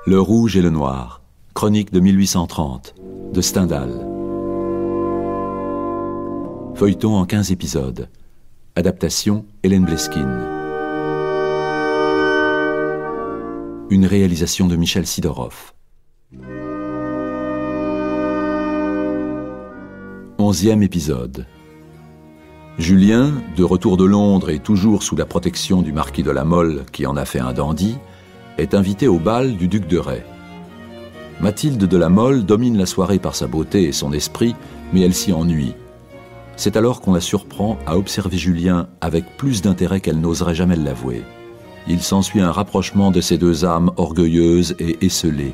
Le rouge et le noir, chronique de 1830, de Stendhal. Feuilleton en 15 épisodes. Adaptation Hélène Bleskine. Une réalisation de Michel Sidorov. 11e épisode. Julien, de retour de Londres et toujours sous la protection du marquis de la Mole qui en a fait un dandy, est invité au bal du duc de Rai. Mathilde de la Mole domine la soirée par sa beauté et son esprit, mais elle s'y ennuie. C'est alors qu'on la surprend à observer Julien avec plus d'intérêt qu'elle n'oserait jamais l'avouer. Il s'ensuit un rapprochement de ces deux âmes orgueilleuses et esseulées.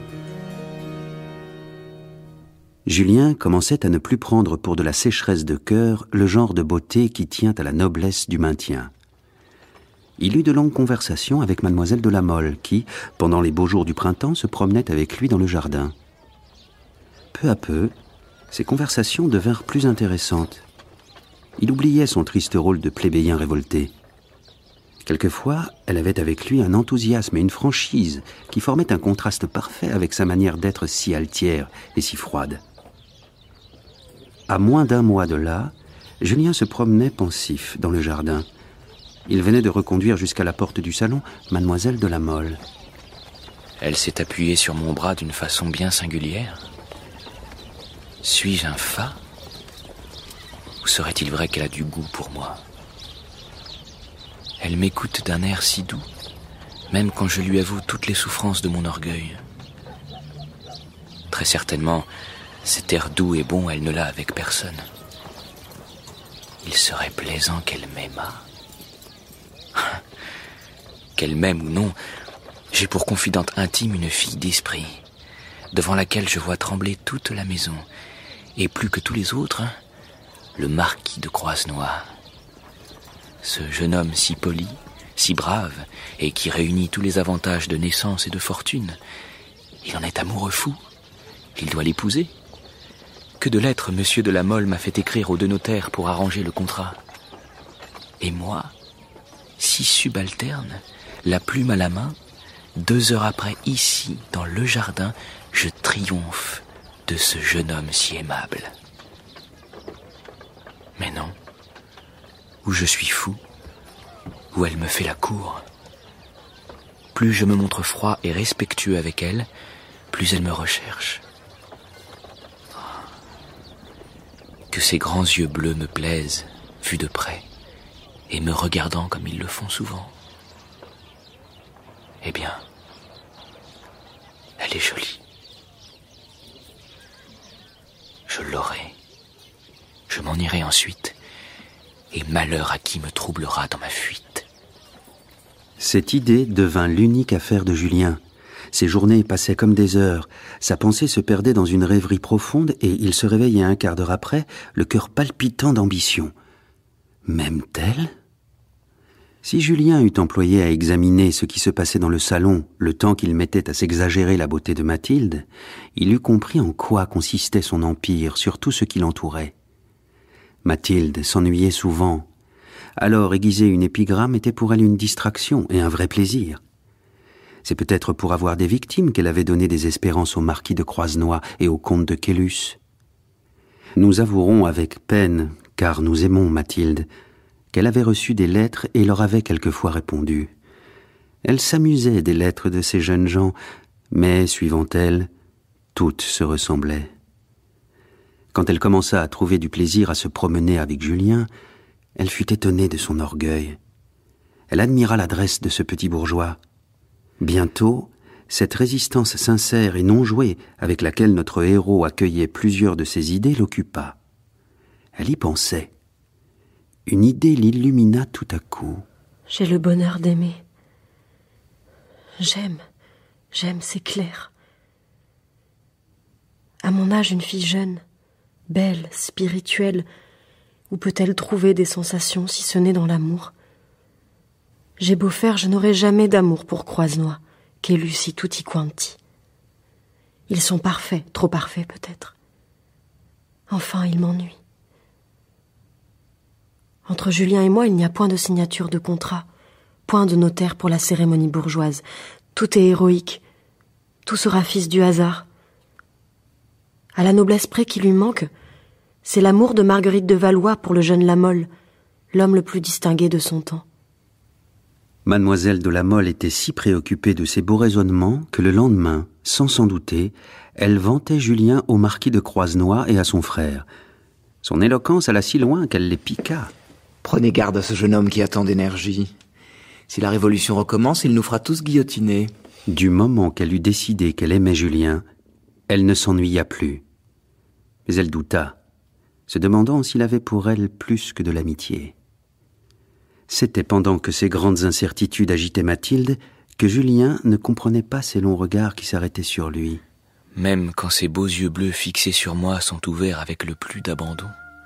Julien commençait à ne plus prendre pour de la sécheresse de cœur le genre de beauté qui tient à la noblesse du maintien. Il eut de longues conversations avec mademoiselle de la Mole qui, pendant les beaux jours du printemps, se promenait avec lui dans le jardin. Peu à peu, ces conversations devinrent plus intéressantes. Il oubliait son triste rôle de plébéien révolté. Quelquefois, elle avait avec lui un enthousiasme et une franchise qui formaient un contraste parfait avec sa manière d'être si altière et si froide. À moins d'un mois de là, Julien se promenait pensif dans le jardin. Il venait de reconduire jusqu'à la porte du salon mademoiselle de la Mole. Elle s'est appuyée sur mon bras d'une façon bien singulière. Suis-je un fat? Ou serait-il vrai qu'elle a du goût pour moi? Elle m'écoute d'un air si doux, même quand je lui avoue toutes les souffrances de mon orgueil. Très certainement, cet air doux et bon, elle ne l'a avec personne. Il serait plaisant qu'elle m'aimât. Qu'elle m'aime ou non, j'ai pour confidente intime une fille d'esprit, devant laquelle je vois trembler toute la maison, et plus que tous les autres, le marquis de Croisenois. Ce jeune homme si poli, si brave, et qui réunit tous les avantages de naissance et de fortune, il en est amoureux fou. Il doit l'épouser. Que de lettres monsieur de la Mole m'a fait écrire aux deux notaires pour arranger le contrat. Et moi, si subalterne, la plume à la main, 2 heures après, ici, dans le jardin, je triomphe de ce jeune homme si aimable. Mais non, ou je suis fou, ou elle me fait la cour. Plus je me montre froid et respectueux avec elle, plus elle me recherche. Que ses grands yeux bleus me plaisent, vus de près, et me regardant comme ils le font souvent. Eh bien, elle est jolie. Je l'aurai. Je m'en irai ensuite, et malheur à qui me troublera dans ma fuite. Cette idée devint l'unique affaire de Julien. Ses journées passaient comme des heures, sa pensée se perdait dans une rêverie profonde et il se réveillait un quart d'heure après, le cœur palpitant d'ambition. M'aime-t-elle ? Si Julien eût employé à examiner ce qui se passait dans le salon, le temps qu'il mettait à s'exagérer la beauté de Mathilde, il eût compris en quoi consistait son empire sur tout ce qui l'entourait. Mathilde s'ennuyait souvent. Alors aiguiser une épigramme était pour elle une distraction et un vrai plaisir. C'est peut-être pour avoir des victimes qu'elle avait donné des espérances au marquis de Croisenois et au comte de Caylus. Nous avouerons avec peine, car nous aimons Mathilde, qu'elle avait reçu des lettres et leur avait quelquefois répondu. Elle s'amusait des lettres de ces jeunes gens, mais, suivant elle, toutes se ressemblaient. Quand elle commença à trouver du plaisir à se promener avec Julien, elle fut étonnée de son orgueil. Elle admira l'adresse de ce petit bourgeois. Bientôt, cette résistance sincère et non jouée avec laquelle notre héros accueillait plusieurs de ses idées l'occupa. Elle y pensait. Une idée l'illumina tout à coup. J'ai le bonheur d'aimer. J'aime, c'est clair. À mon âge, une fille jeune, belle, spirituelle, où peut-elle trouver des sensations si ce n'est dans l'amour ? J'ai beau faire, je n'aurai jamais d'amour pour Croisenois, Caylus tutti quanti. Ils sont parfaits, trop parfaits peut-être. Enfin, ils m'ennuient. Entre Julien et moi, il n'y a point de signature de contrat, point de notaire pour la cérémonie bourgeoise. Tout est héroïque. tout sera fils du hasard. À la noblesse près qui lui manque, c'est l'amour de Marguerite de Valois pour le jeune La Mole, l'homme le plus distingué de son temps. Mademoiselle de La Mole était si préoccupée de ces beaux raisonnements que le lendemain, sans s'en douter, elle vantait Julien au marquis de Croisenois et à son frère. Son éloquence alla si loin qu'elle les piqua. Prenez garde à ce jeune homme qui a tant d'énergie. Si la révolution recommence, il nous fera tous guillotiner. Du moment qu'elle eut décidé qu'elle aimait Julien, elle ne s'ennuya plus. Mais elle douta, se demandant s'il avait pour elle plus que de l'amitié. C'était pendant que ces grandes incertitudes agitaient Mathilde que Julien ne comprenait pas ces longs regards qui s'arrêtaient sur lui. Même quand ses beaux yeux bleus fixés sur moi sont ouverts avec le plus d'abandon,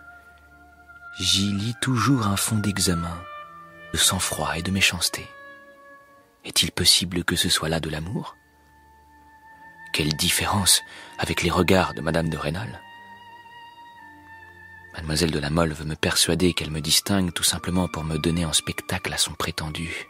j'y lis toujours un fond d'examen, de sang-froid et de méchanceté. Est-il possible que ce soit là de l'amour ? Quelle différence avec les regards de Madame de Rênal. Mademoiselle de La Mole veut me persuader qu'elle me distingue tout simplement pour me donner en spectacle à son prétendu.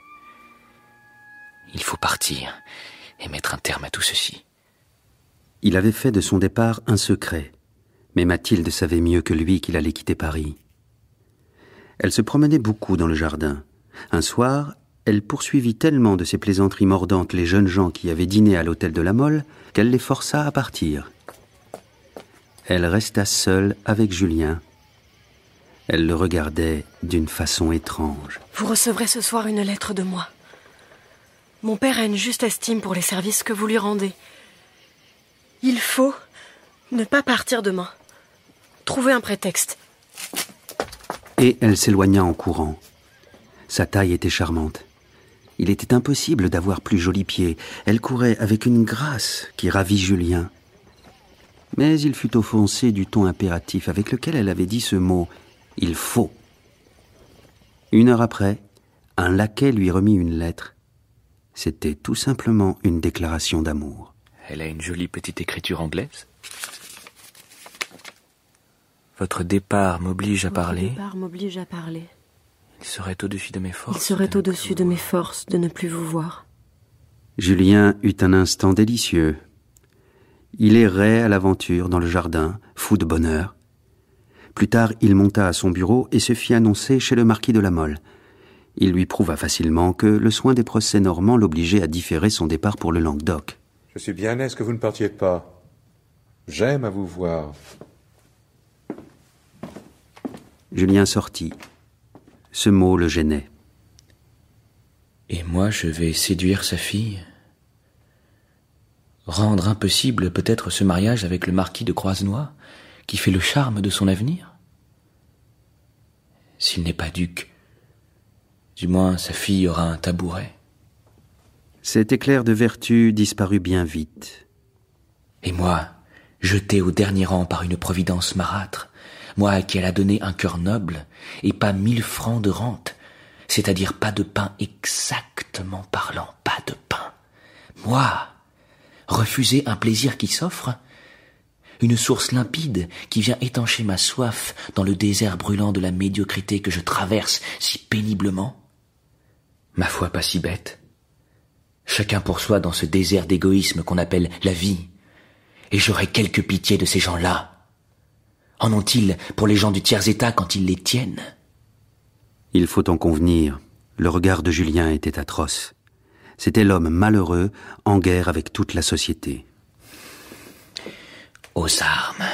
Il faut partir et mettre un terme à tout ceci. Il avait fait de son départ un secret, mais Mathilde savait mieux que lui qu'il allait quitter Paris. Elle se promenait beaucoup dans le jardin. Un soir, elle poursuivit tellement de ses plaisanteries mordantes les jeunes gens qui avaient dîné à l'hôtel de La Mole qu'elle les força à partir. Elle resta seule avec Julien. Elle le regardait d'une façon étrange. Vous recevrez ce soir une lettre de moi. Mon père a une juste estime pour les services que vous lui rendez. Il faut ne pas partir demain. Trouvez un prétexte. Et elle s'éloigna en courant. Sa taille était charmante. Il était impossible d'avoir plus jolis pieds. Elle courait avec une grâce qui ravit Julien. Mais il fut offensé du ton impératif avec lequel elle avait dit ce mot « il faut ». 1 heure après, un laquais lui remit une lettre. C'était tout simplement une déclaration d'amour. Elle a une jolie petite écriture anglaise. Votre départ m'oblige à parler. Votre départ m'oblige à parler. Il serait au-dessus de mes forces. Il serait au-dessus de mes forces de ne plus vous voir. Julien eut un instant délicieux. Il errait à l'aventure dans le jardin, fou de bonheur. Plus tard, il monta à son bureau et se fit annoncer chez le marquis de La Mole. Il lui prouva facilement que le soin des procès normands l'obligeait à différer son départ pour le Languedoc. Je suis bien aise que vous ne partiez pas. J'aime à vous voir. Julien sortit. Ce mot le gênait. Et moi, je vais séduire sa fille ? Rendre impossible peut-être ce mariage avec le marquis de Croisenois, qui fait le charme de son avenir ? S'il n'est pas duc, du moins sa fille aura un tabouret. Cet éclair de vertu disparut bien vite. Et moi, jeté au dernier rang par une providence marâtre, moi à qui elle a donné un cœur noble et pas 1000 francs de rente, c'est-à-dire pas de pain exactement parlant, pas de pain. Moi, refuser un plaisir qui s'offre, une source limpide qui vient étancher ma soif dans le désert brûlant de la médiocrité que je traverse si péniblement. Ma foi, pas si bête. Chacun pour soi dans ce désert d'égoïsme qu'on appelle la vie. Et j'aurais quelque pitié de ces gens-là. En ont-ils pour les gens du tiers-état quand ils les tiennent ? Il faut en convenir, le regard de Julien était atroce. C'était l'homme malheureux, en guerre avec toute la société. Aux armes.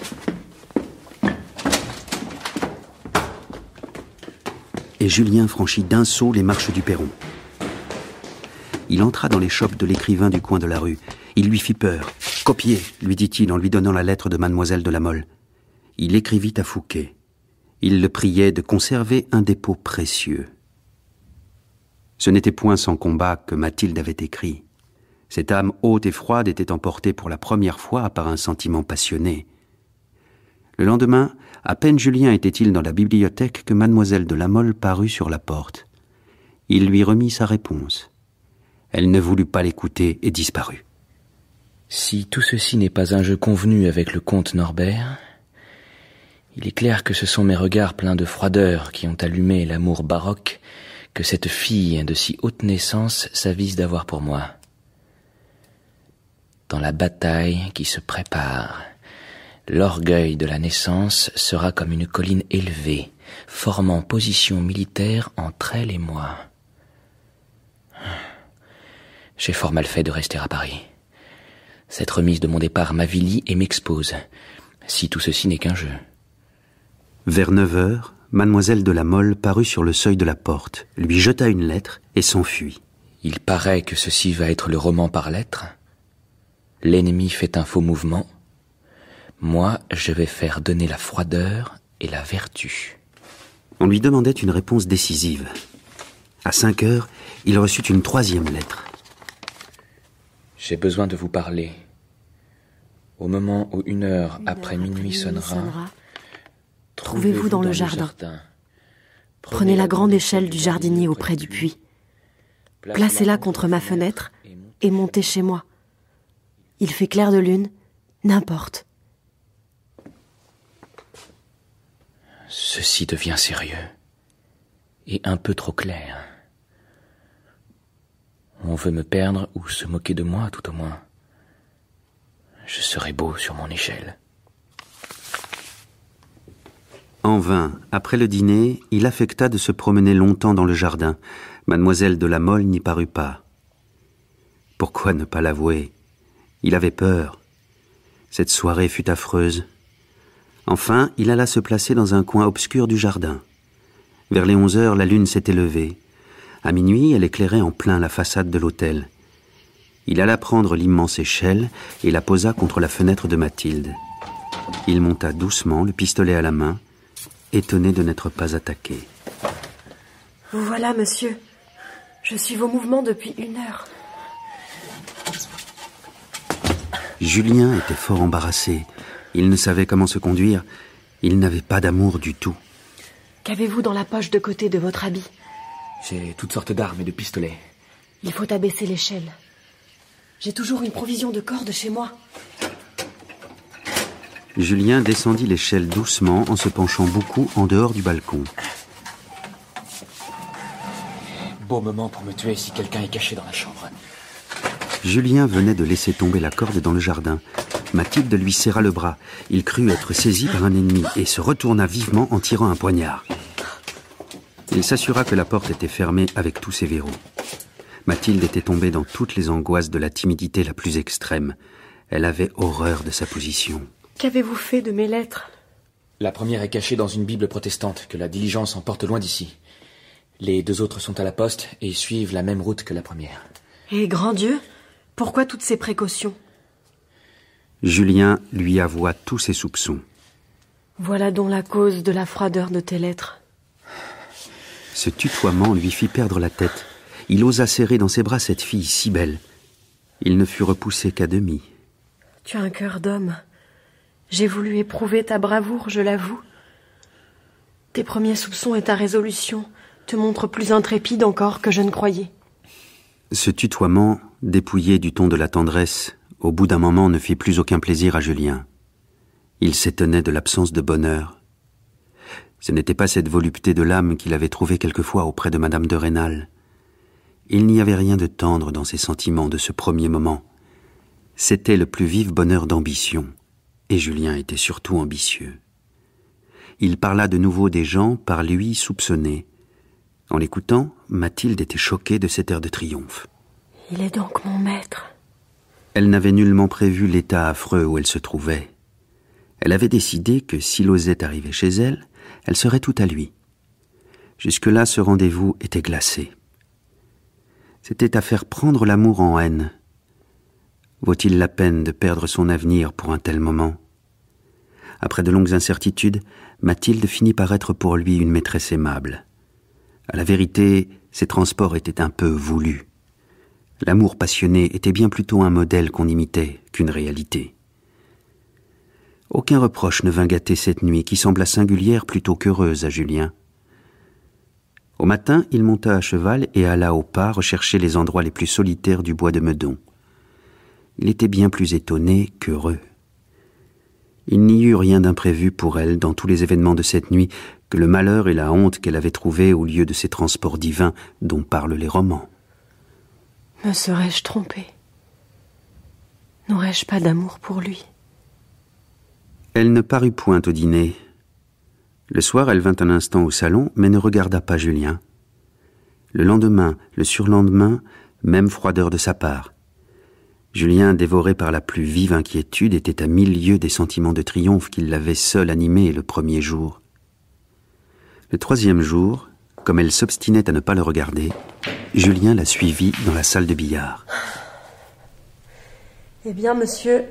Et Julien franchit d'un saut les marches du perron. Il entra dans les chopes de l'écrivain du coin de la rue. Il lui fit peur. « Copiez !» lui dit-il en lui donnant la lettre de Mademoiselle de La Mole. Il écrivit à Fouquet. Il le priait de conserver un dépôt précieux. Ce n'était point sans combat que Mathilde avait écrit. Cette âme haute et froide était emportée pour la première fois par un sentiment passionné. Le lendemain, à peine Julien était-il dans la bibliothèque que Mademoiselle de La Mole parut sur la porte. Il lui remit sa réponse. Elle ne voulut pas l'écouter et disparut. Si tout ceci n'est pas un jeu convenu avec le comte Norbert, il est clair que ce sont mes regards pleins de froideur qui ont allumé l'amour baroque que cette fille de si haute naissance s'avise d'avoir pour moi. dans la bataille qui se prépare. L'orgueil de la naissance sera comme une colline élevée, formant position militaire entre elle et moi. J'ai fort mal fait de rester à Paris. Cette remise de mon départ m'avilit et m'expose, si tout ceci n'est qu'un jeu. Vers 9 heures, mademoiselle de la Mole parut sur le seuil de la porte, lui jeta une lettre et s'enfuit. Il paraît que ceci va être le roman par lettres. L'ennemi fait un faux mouvement. Moi, je vais faire donner la froideur et la vertu. On lui demandait une réponse décisive. À 5 heures, il reçut une 3e lettre. J'ai besoin de vous parler. Au moment où 1 heure après minuit sonnera, trouvez-vous dans le jardin. Prenez la grande échelle du jardinier auprès du puits. Placez-la contre ma fenêtre et montez chez moi. Il fait clair de lune, n'importe. Ceci devient sérieux et un peu trop clair. On veut me perdre ou se moquer de moi, tout au moins. Je serai beau sur mon échelle. En vain, après le dîner, il affecta de se promener longtemps dans le jardin. Mademoiselle de la Mole n'y parut pas. Pourquoi ne pas l'avouer? Il avait peur. Cette soirée fut affreuse. Enfin, il alla se placer dans un coin obscur du jardin. Vers les 11 heures, la lune s'était levée. À minuit, elle éclairait en plein la façade de l'hôtel. Il alla prendre l'immense échelle et la posa contre la fenêtre de Mathilde. Il monta doucement, le pistolet à la main, étonné de n'être pas attaqué. Vous voilà, monsieur. Je suis vos mouvements depuis 1 heure. Julien était fort embarrassé. Il ne savait comment se conduire. Il n'avait pas d'amour du tout. Qu'avez-vous dans la poche de côté de votre habit? J'ai toutes sortes d'armes et de pistolets. Il faut abaisser l'échelle. J'ai toujours une provision de cordes chez moi. Julien descendit l'échelle doucement en se penchant beaucoup en dehors du balcon. Beau moment pour me tuer si quelqu'un est caché dans la chambre. Julien venait de laisser tomber la corde dans le jardin. Mathilde lui serra le bras. Il crut être saisi par un ennemi et se retourna vivement en tirant un poignard. Il s'assura que la porte était fermée avec tous ses verrous. Mathilde était tombée dans toutes les angoisses de la timidité la plus extrême. Elle avait horreur de sa position. Qu'avez-vous fait de mes lettres? La première est cachée dans une Bible protestante que la diligence emporte loin d'ici. Les 2 autres sont à la poste et suivent la même route que la première. Et grand Dieu, pourquoi toutes ces précautions? Julien lui avoua tous ses soupçons. Voilà donc la cause de la froideur de tes lettres. Ce tutoiement lui fit perdre la tête. Il osa serrer dans ses bras cette fille si belle. Il ne fut repoussé qu'à demi. Tu as un cœur d'homme. J'ai voulu éprouver ta bravoure, je l'avoue. Tes premiers soupçons et ta résolution te montrent plus intrépide encore que je ne croyais. Ce tutoiement, dépouillé du ton de la tendresse, au bout d'un moment ne fit plus aucun plaisir à Julien. Il s'étonnait de l'absence de bonheur. Ce n'était pas cette volupté de l'âme qu'il avait trouvée quelquefois auprès de Madame de Rênal. Il n'y avait rien de tendre dans ses sentiments de ce premier moment. C'était le plus vif bonheur d'ambition, et Julien était surtout ambitieux. Il parla de nouveau des gens par lui soupçonnés. En l'écoutant, Mathilde était choquée de cet air de triomphe. Il est donc mon maître. Elle n'avait nullement prévu l'état affreux où elle se trouvait. Elle avait décidé que s'il osait arriver chez elle, elle serait tout à lui. Jusque-là, ce rendez-vous était glacé. C'était à faire prendre l'amour en haine. Vaut-il la peine de perdre son avenir pour un tel moment? Après de longues incertitudes, Mathilde finit par être pour lui une maîtresse aimable. À la vérité, ses transports étaient un peu voulus. L'amour passionné était bien plutôt un modèle qu'on imitait qu'une réalité. Aucun reproche ne vint gâter cette nuit qui sembla singulière plutôt qu'heureuse à Julien. Au matin, il monta à cheval et alla au pas rechercher les endroits les plus solitaires du bois de Meudon. Il était bien plus étonné qu'heureux. Il n'y eut rien d'imprévu pour elle dans tous les événements de cette nuit que le malheur et la honte qu'elle avait trouvés au lieu de ces transports divins dont parlent les romans. Me serais-je trompée? N'aurais-je pas d'amour pour lui? Elle ne parut point au dîner. Le soir, elle vint un instant au salon, mais ne regarda pas Julien. Le lendemain, le surlendemain, même froideur de sa part. Julien, dévoré par la plus vive inquiétude, était à 1000 lieues des sentiments de triomphe qui l'avaient seul animé le premier jour. Le troisième jour, comme elle s'obstinait à ne pas le regarder, Julien la suivit dans la salle de billard. Eh bien, monsieur,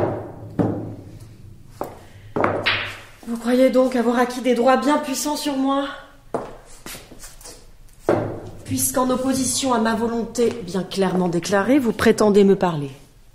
vous croyez donc avoir acquis des droits bien puissants sur moi? Puisqu'en opposition à ma volonté bien clairement déclarée, vous prétendez me parler.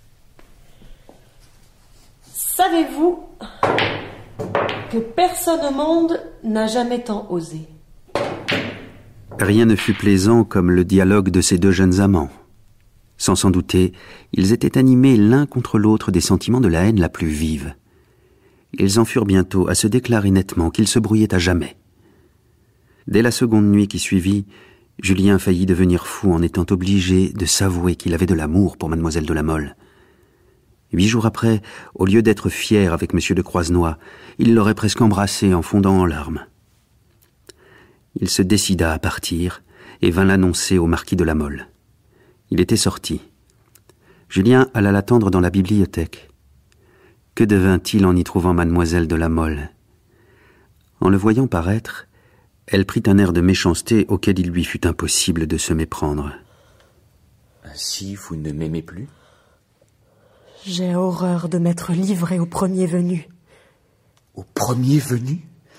Savez-vous que personne au monde n'a jamais tant osé? Rien ne fut plaisant comme le dialogue de ces deux jeunes amants. Sans s'en douter, ils étaient animés l'un contre l'autre des sentiments de la haine la plus vive. Ils en furent bientôt à se déclarer nettement qu'ils se brouillaient à jamais. Dès la seconde nuit qui suivit, Julien faillit devenir fou en étant obligé de s'avouer qu'il avait de l'amour pour mademoiselle de la Mole. 8 jours après, au lieu d'être fier avec monsieur de Croisenois, il l'aurait presque embrassé en fondant en larmes. Il se décida à partir et vint l'annoncer au marquis de la Mole. Il était sorti. Julien alla l'attendre dans la bibliothèque. Que devint-il en y trouvant mademoiselle de la Mole? En le voyant paraître, elle prit un air de méchanceté auquel il lui fut impossible de se méprendre. Ainsi, vous ne m'aimez plus? J'ai horreur de m'être livré au premier venu. Au premier venu?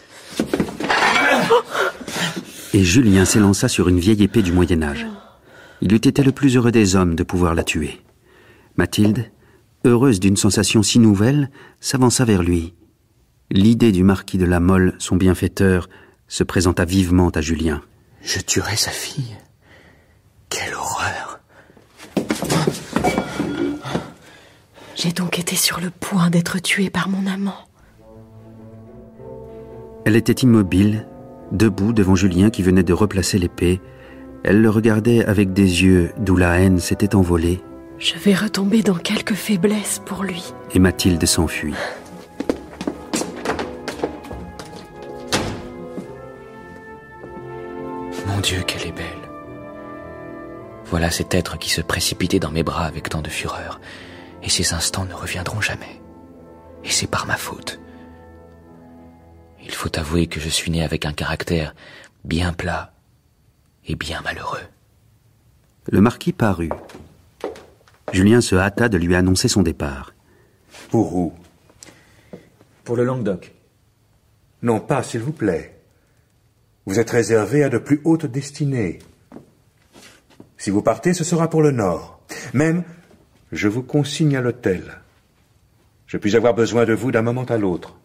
Et Julien s'élança sur une vieille épée du Moyen-Âge. Il eût été le plus heureux des hommes de pouvoir la tuer. Mathilde, heureuse d'une sensation si nouvelle, s'avança vers lui. L'idée du marquis de la Mole, son bienfaiteur, se présenta vivement à Julien. Je tuerai sa fille? Quelle horreur! J'ai donc été sur le point d'être tuée par mon amant. Elle était immobile, debout devant Julien qui venait de replacer l'épée. Elle le regardait avec des yeux d'où la haine s'était envolée. Je vais retomber dans quelque faiblesse pour lui. Et Mathilde s'enfuit. Mon Dieu, qu'elle est belle. Voilà cet être qui se précipitait dans mes bras avec tant de fureur. Et ces instants ne reviendront jamais. Et c'est par ma faute. Il faut avouer que je suis né avec un caractère bien plat et bien malheureux. Le marquis parut. Julien se hâta de lui annoncer son départ. Pour où? Pour le Languedoc. Non pas, s'il vous plaît. Vous êtes réservé à de plus hautes destinées. Si vous partez, ce sera pour le Nord. Même, je vous consigne à l'hôtel. Je puis avoir besoin de vous d'un moment à l'autre.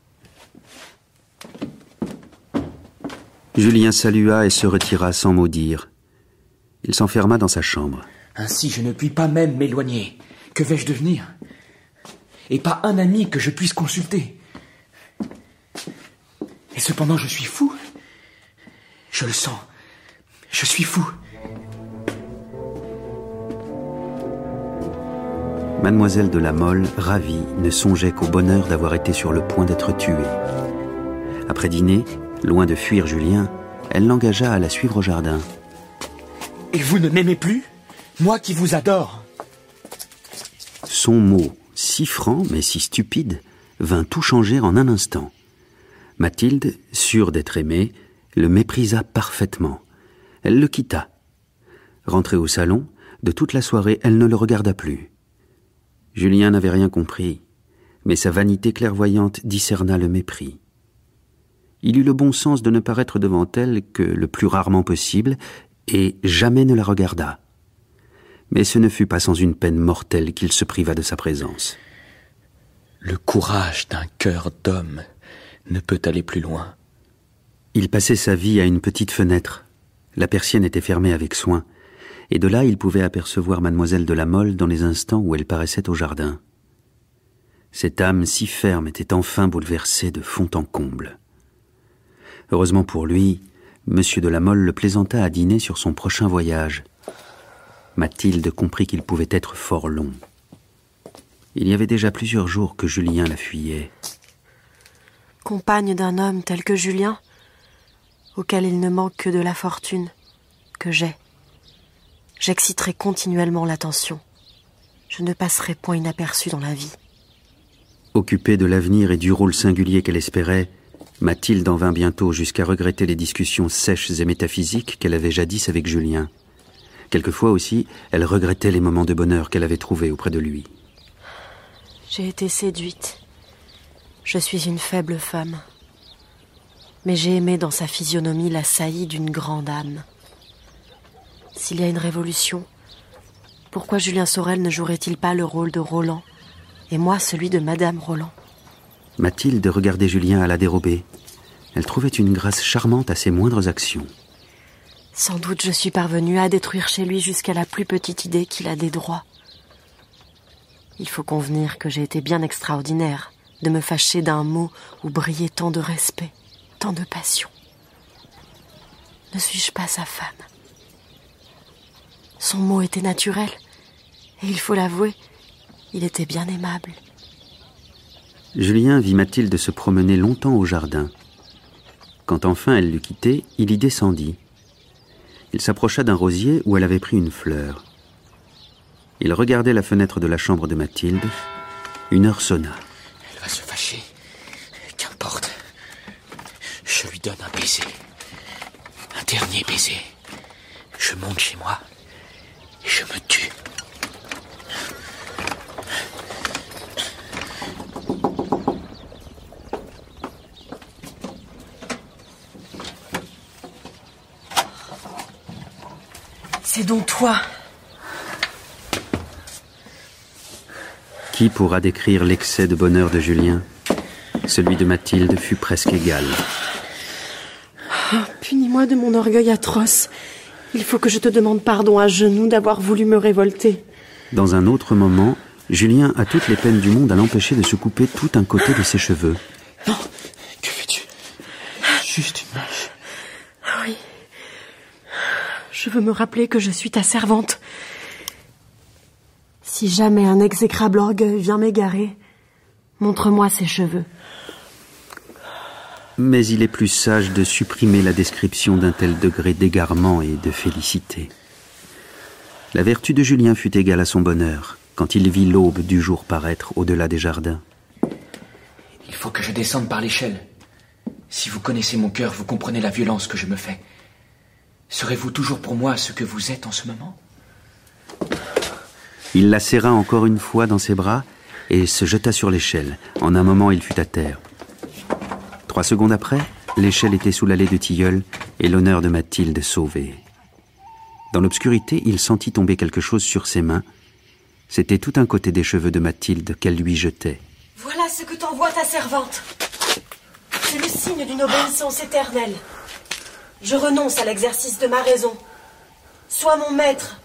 Julien salua et se retira sans mot dire. Il s'enferma dans sa chambre. Ainsi, je ne puis pas même m'éloigner. Que vais-je devenir? Et pas un ami que je puisse consulter. Et cependant, je suis fou. Je le sens. Je suis fou. Mademoiselle de la Mole, ravie, ne songeait qu'au bonheur d'avoir été sur le point d'être tuée. Après dîner, loin de fuir Julien, elle l'engagea à la suivre au jardin. Et vous ne m'aimez plus? Moi qui vous adore. Son mot, si franc mais si stupide, vint tout changer en un instant. Mathilde, sûre d'être aimée, le méprisa parfaitement. Elle le quitta. Rentrée au salon, de toute la soirée, elle ne le regarda plus. Julien n'avait rien compris, mais sa vanité clairvoyante discerna le mépris. Il eut le bon sens de ne paraître devant elle que le plus rarement possible, et jamais ne la regarda. Mais ce ne fut pas sans une peine mortelle qu'il se priva de sa présence. Le courage d'un cœur d'homme ne peut aller plus loin. Il passait sa vie à une petite fenêtre. La persienne était fermée avec soin, et de là il pouvait apercevoir mademoiselle de la Mole dans les instants où elle paraissait au jardin. Cette âme si ferme était enfin bouleversée de fond en comble. Heureusement pour lui, monsieur de la Mole le plaisanta à dîner sur son prochain voyage. Mathilde comprit qu'il pouvait être fort long. Il y avait déjà plusieurs jours que Julien la fuyait. Compagne d'un homme tel que Julien, auquel il ne manque que de la fortune que j'ai, j'exciterai continuellement l'attention. Je ne passerai point inaperçue dans la vie. Occupée de l'avenir et du rôle singulier qu'elle espérait, Mathilde en vint bientôt jusqu'à regretter les discussions sèches et métaphysiques qu'elle avait jadis avec Julien. Quelquefois aussi, elle regrettait les moments de bonheur qu'elle avait trouvés auprès de lui. J'ai été séduite. Je suis une faible femme. Mais j'ai aimé dans sa physionomie la saillie d'une grande âme. S'il y a une révolution, pourquoi Julien Sorel ne jouerait-il pas le rôle de Roland, et moi celui de Madame Roland? Mathilde regardait Julien à la dérobée. Elle trouvait une grâce charmante à ses moindres actions. Sans doute je suis parvenue à détruire chez lui jusqu'à la plus petite idée qu'il a des droits. Il faut convenir que j'ai été bien extraordinaire de me fâcher d'un mot où brillait tant de respect, tant de passion. Ne suis-je pas sa femme? Son mot était naturel, et il faut l'avouer, il était bien aimable. Julien vit Mathilde se promener longtemps au jardin. Quand enfin elle l'eut quitté, il y descendit. Il s'approcha d'un rosier où elle avait pris une fleur. Il regardait la fenêtre de la chambre de Mathilde. Une heure sonna. Elle va se fâcher. Qu'importe. Je lui donne un baiser. Un dernier baiser. Je monte chez moi et je me tue. C'est donc toi. Qui pourra décrire l'excès de bonheur de Julien? Celui de Mathilde fut presque égal. Oh, punis-moi de mon orgueil atroce. Il faut que je te demande pardon à genoux d'avoir voulu me révolter. Dans un autre moment, Julien a toutes les peines du monde à l'empêcher de se couper tout un côté de ses cheveux. Non, que fais-tu? Juste une mèche. Oui. Je veux me rappeler que je suis ta servante. Si jamais un exécrable orgueil vient m'égarer, montre-moi ses cheveux. Mais il est plus sage de supprimer la description d'un tel degré d'égarement et de félicité. La vertu de Julien fut égale à son bonheur, quand il vit l'aube du jour paraître au-delà des jardins. Il faut que je descende par l'échelle. Si vous connaissez mon cœur, vous comprenez la violence que je me fais. Serez-vous toujours pour moi ce que vous êtes en ce moment? Il la serra encore une fois dans ses bras et se jeta sur l'échelle. En un moment, il fut à terre. 3 secondes après, l'échelle était sous l'allée de tilleul et l'honneur de Mathilde sauvé. Dans l'obscurité, il sentit tomber quelque chose sur ses mains. C'était tout un côté des cheveux de Mathilde qu'elle lui jetait. Voilà ce que t'envoie ta servante. C'est le signe d'une obéissance éternelle. Je renonce à l'exercice de ma raison. Sois mon maître.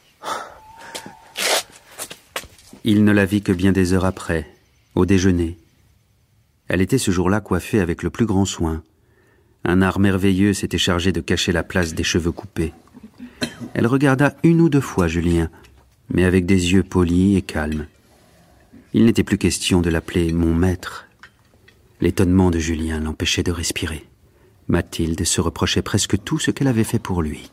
Il ne la vit que bien des heures après, au déjeuner. Elle était ce jour-là coiffée avec le plus grand soin. Un art merveilleux s'était chargé de cacher la place des cheveux coupés. Elle regarda 1 ou 2 fois Julien, mais avec des yeux polis et calmes. Il n'était plus question de l'appeler « mon maître ». L'étonnement de Julien l'empêchait de respirer. Mathilde se reprochait presque tout ce qu'elle avait fait pour lui.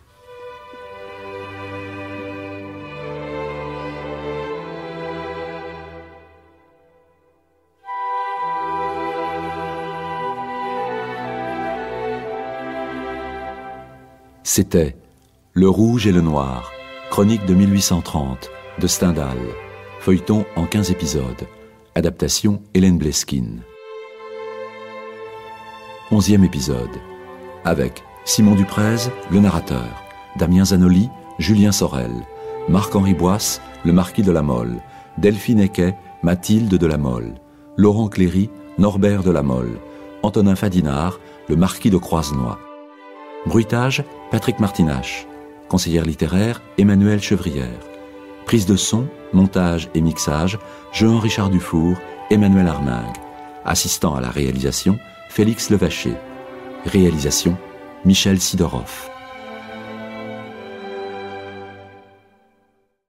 C'était Le Rouge et le Noir, chronique de 1830, de Stendhal, feuilleton en 15 épisodes, adaptation Hélène Bleskine. 11e épisode, avec Simon Duprez, le narrateur, Damien Zanoli, Julien Sorel, Marc-Henri Boisse, le marquis de la Mole, Delphine Equet, Mathilde de la Mole, Laurent Cléry, Norbert de la Mole, Antonin Fadinard, le marquis de Croisenois. Bruitage, Patrick Martinache. Conseillère littéraire, Emmanuelle Chevrière. Prise de son, montage et mixage, Jean-Richard Dufour, Emmanuel Armingue. Assistant à la réalisation, Félix Levaché. Réalisation, Michel Sidorov.